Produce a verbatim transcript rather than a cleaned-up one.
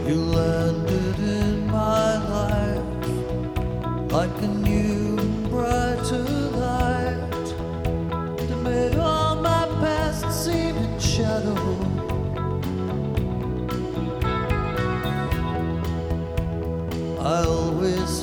You landed in my life like a new brighter light that made all my past seem in shadow. I always